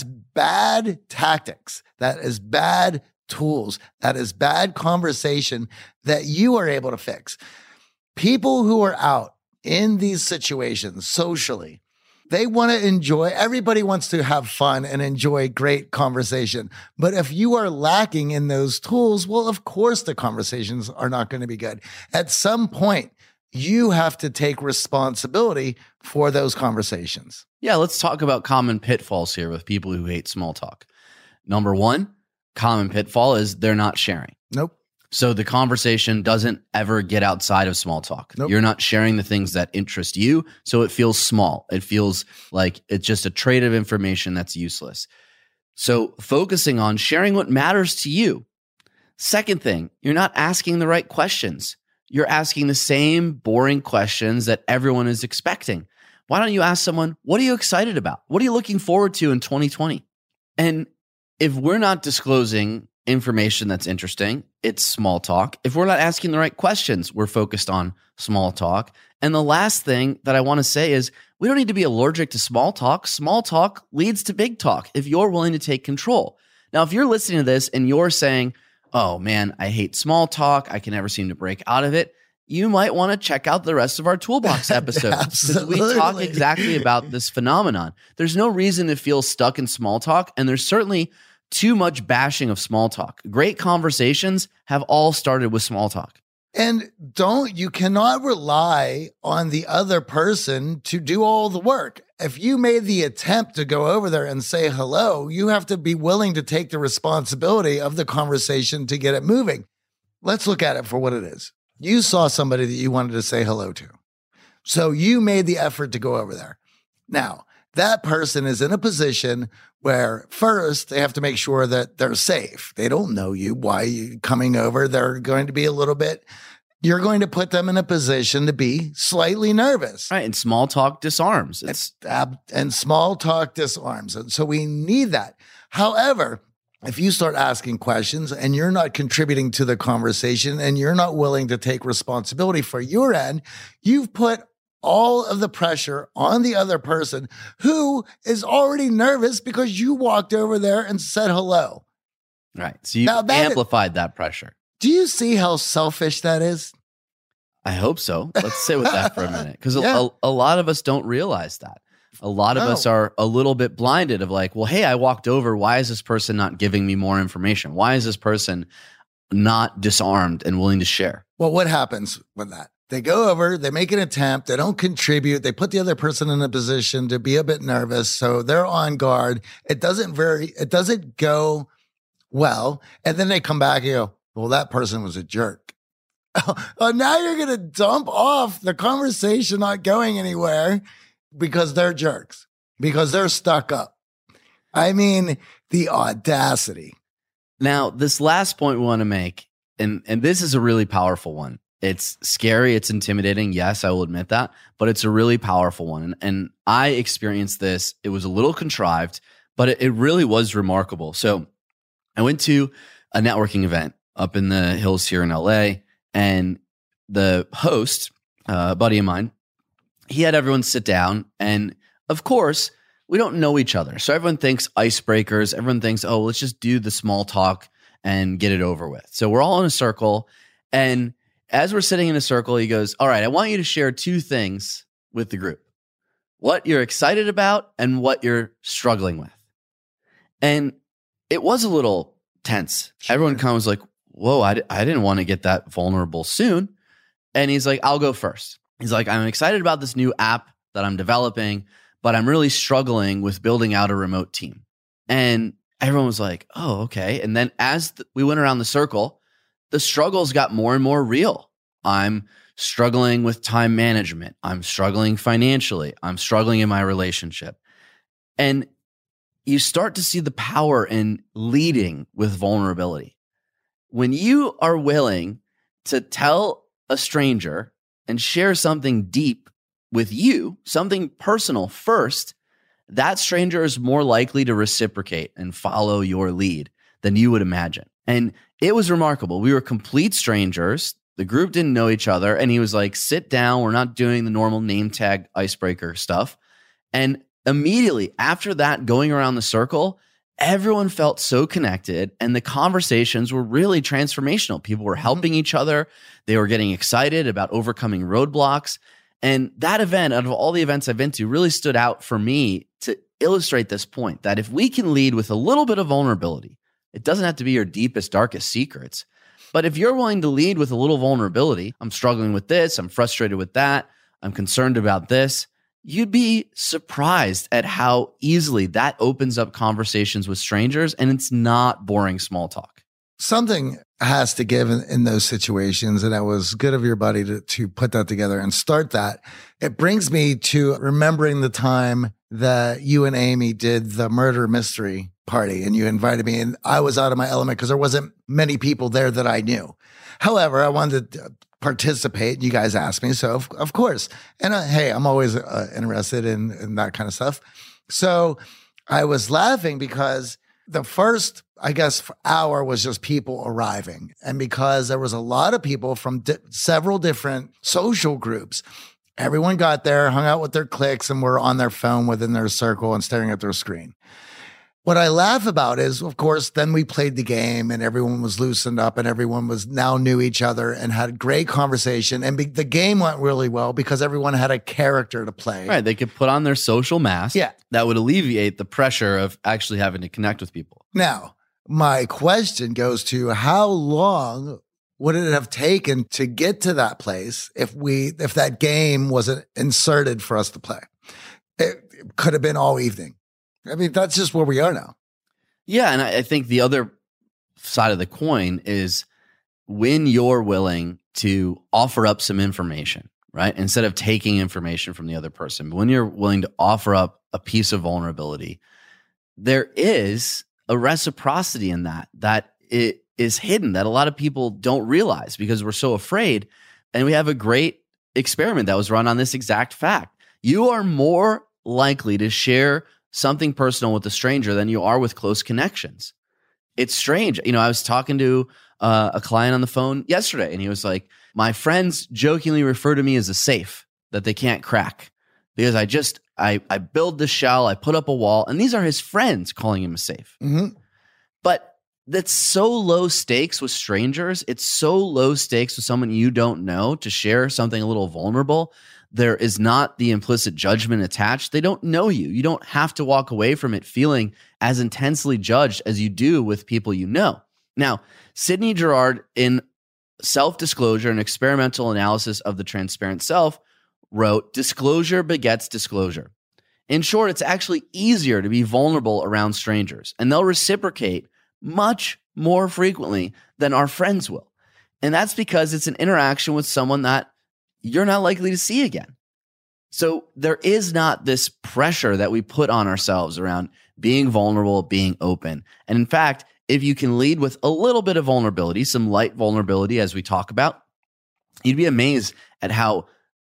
bad tactics. That is bad tools. That is bad conversation that you are able to fix. People who are out in these situations socially, They want to enjoy, everybody wants to have fun and enjoy great conversation. But if you are lacking in those tools, well, of course the conversations are not going to be good. At some point, you have to take responsibility for those conversations. Yeah, let's talk about common pitfalls here with people who hate small talk. Number one, common pitfall is they're not sharing. Nope. So the conversation doesn't ever get outside of small talk. Nope. You're not sharing the things that interest you, so it feels small. It feels like it's just a trade of information that's useless. So focusing on sharing what matters to you. Second thing, you're not asking the right questions. You're asking the same boring questions that everyone is expecting. Why don't you ask someone, what are you excited about? What are you looking forward to in twenty twenty? And if we're not disclosing information that's interesting, it's small talk. If we're not asking the right questions, we're focused on small talk. And the last thing that I want to say is we don't need to be allergic to small talk. Small talk leads to big talk if you're willing to take control. Now, if you're listening to this and you're saying, oh man, I hate small talk, I can never seem to break out of it, you might want to check out the rest of our Toolbox episodes because we talk exactly about this phenomenon. There's no reason to feel stuck in small talk, and there's certainly too much bashing of small talk. Great conversations have all started with small talk. And don't, you cannot rely on the other person to do all the work. If you made the attempt to go over there and say hello, you have to be willing to take the responsibility of the conversation to get it moving. Let's look at it for what it is. You saw somebody that you wanted to say hello to. So you made the effort to go over there. Now, that person is in a position where first they have to make sure that they're safe. They don't know you. Why are you coming over? They're going to be a little bit, you're going to put them in a position to be slightly nervous. Right. And small talk disarms. It's and, and small talk disarms. And so we need that. However, if you start asking questions and you're not contributing to the conversation and you're not willing to take responsibility for your end, you've put all of the pressure on the other person who is already nervous because you walked over there and said hello. Right. So you that amplified is, that pressure. Do you see how selfish that is? I hope so. Let's sit with that for a minute because yeah. a, a lot of us don't realize that. A lot of no. us are a little bit blinded of like, well, hey, I walked over. Why is this person not giving me more information? Why is this person not disarmed and willing to share? Well, what happens with that? They go over, they make an attempt, they don't contribute, they put the other person in a position to be a bit nervous, so they're on guard. It doesn't very, it doesn't go well, and then they come back and go, well, that person was a jerk. Oh, now you're going to dump off the conversation not going anywhere because they're jerks, because they're stuck up. I mean, the audacity. Now, this last point we want to make, and, and this is a really powerful one. It's scary. It's intimidating. Yes, I will admit that, but it's a really powerful one. And, and I experienced this. It was a little contrived, but it, it really was remarkable. So I went to a networking event up in the hills here in L A, and the host, uh, a buddy of mine, he had everyone sit down. And of course, we don't know each other. So everyone thinks icebreakers. Everyone thinks, oh, let's just do the small talk and get it over with. So we're all in a circle, and as we're sitting in a circle, he goes, all right, I want you to share two things with the group. What you're excited about and what you're struggling with. And it was a little tense. Sure. Everyone kind of was like, whoa, I, I didn't want to get that vulnerable soon. And he's like, I'll go first. He's like, I'm excited about this new app that I'm developing, but I'm really struggling with building out a remote team. And everyone was like, oh, okay. And then as th- we went around the circle, the struggles got more and more real. I'm struggling with time management. I'm struggling financially. I'm struggling in my relationship. And you start to see the power in leading with vulnerability. When you are willing to tell a stranger and share something deep with you, something personal first, that stranger is more likely to reciprocate and follow your lead than you would imagine. And it was remarkable. We were complete strangers. The group didn't know each other. And he was like, sit down. We're not doing the normal name tag icebreaker stuff. And immediately after that, going around the circle, everyone felt so connected. And the conversations were really transformational. People were helping each other. They were getting excited about overcoming roadblocks. And that event, out of all the events I've been to, really stood out for me to illustrate this point that if we can lead with a little bit of vulnerability, it doesn't have to be your deepest, darkest secrets. But if you're willing to lead with a little vulnerability, I'm struggling with this, I'm frustrated with that, I'm concerned about this, you'd be surprised at how easily that opens up conversations with strangers, and it's not boring small talk. Something has to give in, in those situations, and it was good of your buddy to, to put that together and start that. It brings me to remembering the time that you and Amy did the murder mystery party, and you invited me, and I was out of my element because there wasn't many people there that I knew. However, I wanted to participate. You guys asked me, so of, of course. And uh, hey, I'm always uh, interested in, in that kind of stuff. So I was laughing because the first, I guess, hour was just people arriving. And because there was a lot of people from di- several different social groups, everyone got there, hung out with their cliques, and were on their phone within their circle and staring at their screen. What I laugh about is, of course, then we played the game and everyone was loosened up and everyone was now knew each other and had great conversation. And be- the game went really well because everyone had a character to play. Right. They could put on their social mask. Yeah. That would alleviate the pressure of actually having to connect with people. Now, my question goes to how long would it have taken to get to that place if we, if that game wasn't inserted for us to play? It, it could have been all evening. I mean, that's just where we are now. Yeah. And I, I think the other side of the coin is when you're willing to offer up some information, right? Instead of taking information from the other person, but when you're willing to offer up a piece of vulnerability, there is a reciprocity in that, that it is hidden, that a lot of people don't realize because we're so afraid. And we have a great experiment that was run on this exact fact. You are more likely to share something personal with a stranger than you are with close connections. It's strange. You know, I was talking to uh, a client on the phone yesterday, and he was like, my friends jokingly refer to me as a safe that they can't crack because I just, I, I build the shell, I put up a wall, and these are his friends calling him a safe. Mm-hmm. But that's so low stakes with strangers. It's so low stakes with someone you don't know to share something a little vulnerable. There is not the implicit judgment attached. They don't know you. You don't have to walk away from it feeling as intensely judged as you do with people you know. Now, Sidney Girard, in Self-Disclosure, an experimental analysis of the transparent self, wrote, disclosure begets disclosure. In short, it's actually easier to be vulnerable around strangers, and they'll reciprocate much more frequently than our friends will. And that's because it's an interaction with someone that you're not likely to see again. So there is not this pressure that we put on ourselves around being vulnerable, being open. And in fact, if you can lead with a little bit of vulnerability, some light vulnerability as we talk about, you'd be amazed at how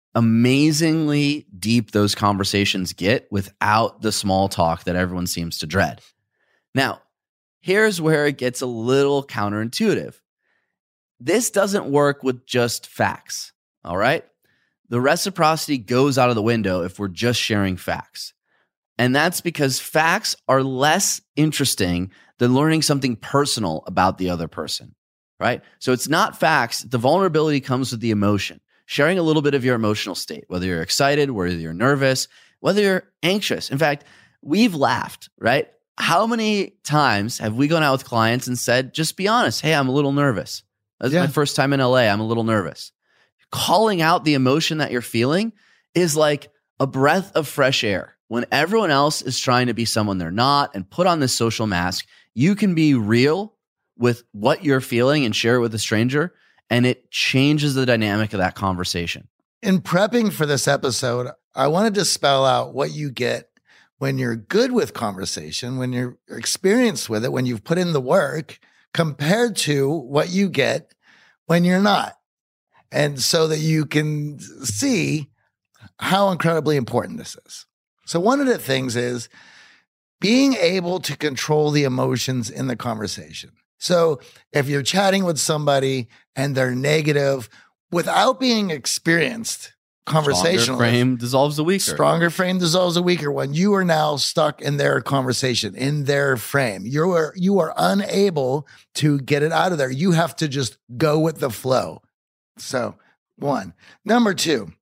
amazingly deep those conversations get without the small talk that everyone seems to dread. Now, here's where it gets a little counterintuitive. This doesn't work with just facts. All right. The reciprocity goes out of the window if we're just sharing facts. And that's because facts are less interesting than learning something personal about the other person, right? So it's not facts. The vulnerability comes with the emotion, sharing a little bit of your emotional state, whether you're excited, whether you're nervous, whether you're anxious. In fact, we've laughed, right? How many times have we gone out with clients and said, just be honest. Hey, I'm a little nervous. That's Yeah. my first time in L A. I'm a little nervous. Calling out the emotion that you're feeling is like a breath of fresh air. When everyone else is trying to be someone they're not and put on this social mask, you can be real with what you're feeling and share it with a stranger, and it changes the dynamic of that conversation. In prepping for this episode, I wanted to spell out what you get when you're good with conversation, when you're experienced with it, when you've put in the work, compared to what you get when you're not. And so that you can see how incredibly important this is. So one of the things is being able to control the emotions in the conversation. So if you're chatting with somebody and they're negative, without being experienced conversationally, Stronger frame dissolves the weaker. Stronger frame dissolves a weaker one. You are now stuck in their conversation, in their frame. You are, you are unable to get it out of there. You have to just go with the flow. So one. Number two,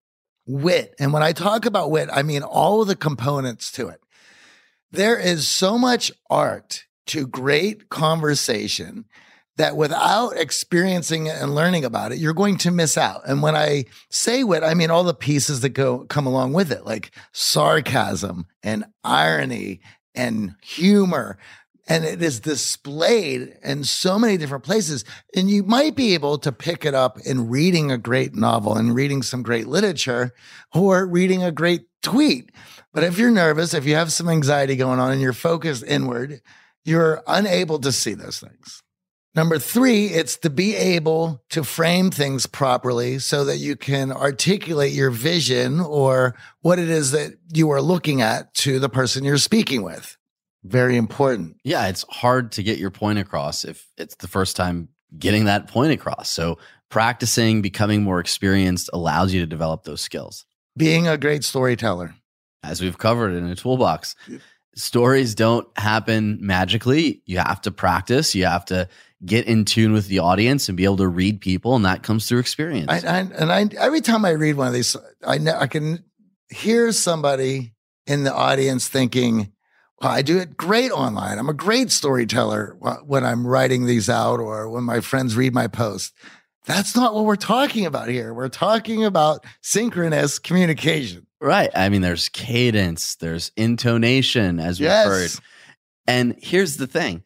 wit. And when I talk about wit, I mean all of the components to it. There is so much art to great conversation that without experiencing it and learning about it, you're going to miss out. And when I say wit, I mean all the pieces that go come along with it, like sarcasm and irony and humor. And it is displayed in so many different places. And you might be able to pick it up in reading a great novel and reading some great literature or reading a great tweet. But if you're nervous, if you have some anxiety going on and you're focused inward, you're unable to see those things. Number three, it's to be able to frame things properly so that you can articulate your vision or what it is that you are looking at to the person you're speaking with. Very important. Yeah, it's hard to get your point across if it's the first time getting that point across. So practicing, becoming more experienced allows you to develop those skills. Being a great storyteller. As we've covered in a toolbox, stories don't happen magically. You have to practice. You have to get in tune with the audience and be able to read people, and that comes through experience. I, I, and I, every time I read one of these, I know I can hear somebody in the audience thinking, well, I do it great online. I'm a great storyteller when I'm writing these out or when my friends read my post. That's not what we're talking about here. We're talking about synchronous communication. Right. I mean, there's cadence, there's intonation, as we've yes. heard. And here's the thing.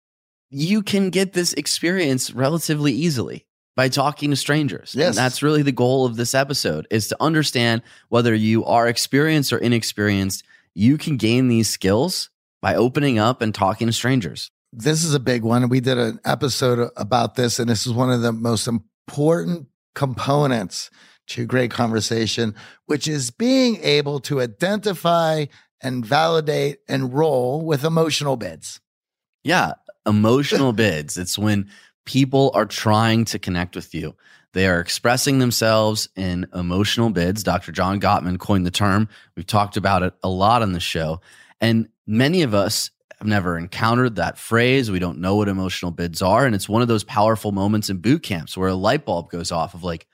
You can get this experience relatively easily by talking to strangers. Yes. And that's really the goal of this episode, is to understand whether you are experienced or inexperienced. You can gain these skills by opening up and talking to strangers. This is a big one. We did an episode about this, and this is one of the most important components to great conversation, which is being able to identify and validate and roll with emotional bids. Yeah, emotional bids. It's when people are trying to connect with you. They are expressing themselves in emotional bids. Doctor John Gottman coined the term. We've talked about it a lot on the show. And many of us have never encountered that phrase. We don't know what emotional bids are. And it's one of those powerful moments in boot camps where a light bulb goes off of like,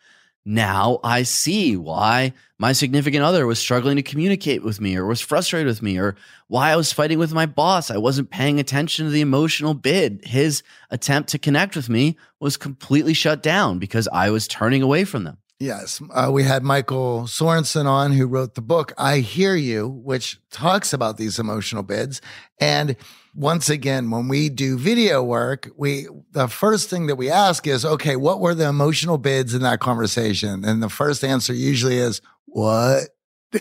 now I see why my significant other was struggling to communicate with me or was frustrated with me, or why I was fighting with my boss. I wasn't paying attention to the emotional bid. His attempt to connect with me was completely shut down because I was turning away from them. Yes. Uh, we had Michael Sorensen on, who wrote the book, I Hear You, which talks about these emotional bids. And once again, when we do video work, we the first thing that we ask is, okay, what were the emotional bids in that conversation? And the first answer usually is, what?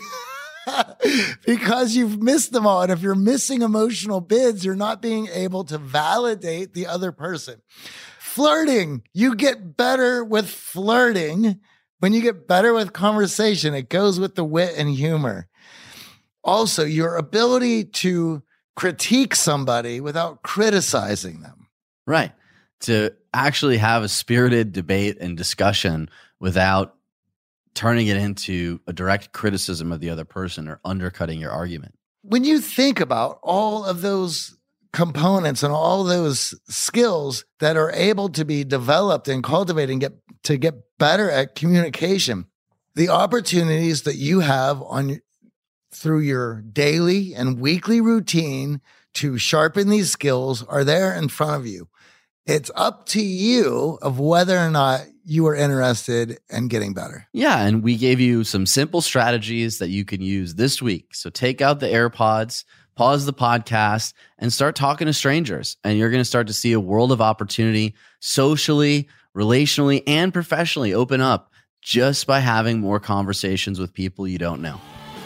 Because you've missed them all. And if you're missing emotional bids, you're not being able to validate the other person. Flirting. You get better with flirting. When you get better with conversation, it goes with the wit and humor. Also, your ability to critique somebody without criticizing them. Right. To actually have a spirited debate and discussion without turning it into a direct criticism of the other person or undercutting your argument. When you think about all of those components and all those skills that are able to be developed and cultivated and get to get better at communication, the opportunities that you have on through your daily and weekly routine to sharpen these skills are there in front of you. It's up to you of whether or not you are interested in getting better. Yeah, and we gave you some simple strategies that you can use this week. So take out the AirPods, pause the podcast, and start talking to strangers. And you're going to start to see a world of opportunity socially, relationally, and professionally open up just by having more conversations with people you don't know.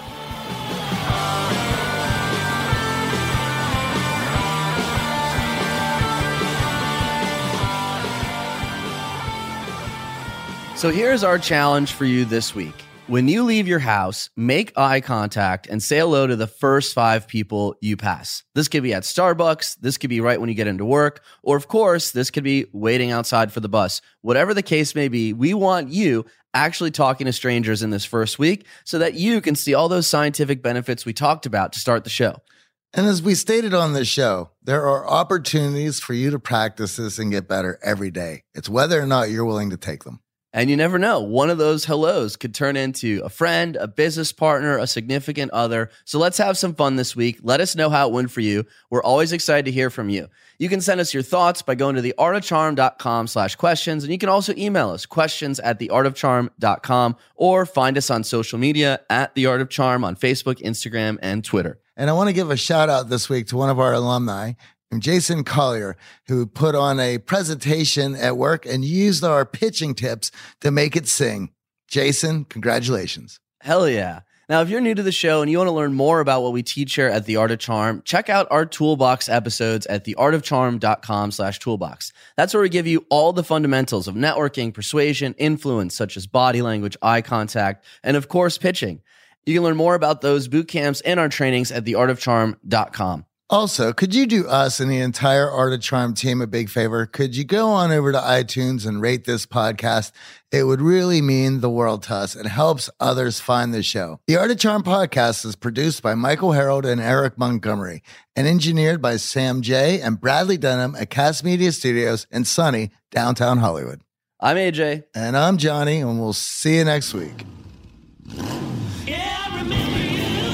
So here's our challenge for you this week. When you leave your house, make eye contact and say hello to the first five people you pass. This could be at Starbucks. This could be right when you get into work. Or, of course, this could be waiting outside for the bus. Whatever the case may be, we want you actually talking to strangers in this first week so that you can see all those scientific benefits we talked about to start the show. And as we stated on this show, there are opportunities for you to practice this and get better every day. It's whether or not you're willing to take them. And you never know, one of those hellos could turn into a friend, a business partner, a significant other. So let's have some fun this week. Let us know how it went for you. We're always excited to hear from you. You can send us your thoughts by going to theartofcharm.com slash questions. And you can also email us questions at theartofcharm dot com or find us on social media at The Art of Charm on Facebook, Instagram, and Twitter. And I want to give a shout out this week to one of our alumni, Jason Collier, who put on a presentation at work and used our pitching tips to make it sing. Jason, congratulations. Hell yeah. Now, if you're new to the show and you want to learn more about what we teach here at The Art of Charm, check out our Toolbox episodes at theartofcharm.com slash toolbox. That's where we give you all the fundamentals of networking, persuasion, influence, such as body language, eye contact, and of course, pitching. You can learn more about those boot camps and our trainings at the art of charm dot com. Also, could you do us and the entire Art of Charm team a big favor? Could you go on over to iTunes and rate this podcast? It would really mean the world to us and helps others find the show. The Art of Charm podcast is produced by Michael Harold and Eric Montgomery and engineered by Sam J. and Bradley Dunham at Cast Media Studios in sunny downtown Hollywood. I'm A J. And I'm Johnny, and we'll see you next week.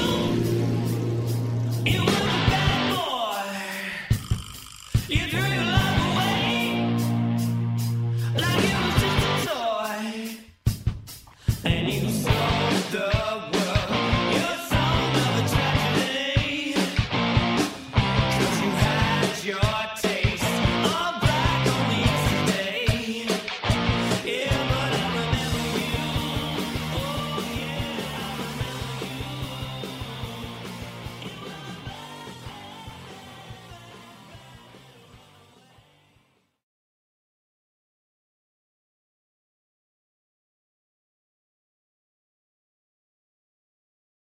You drew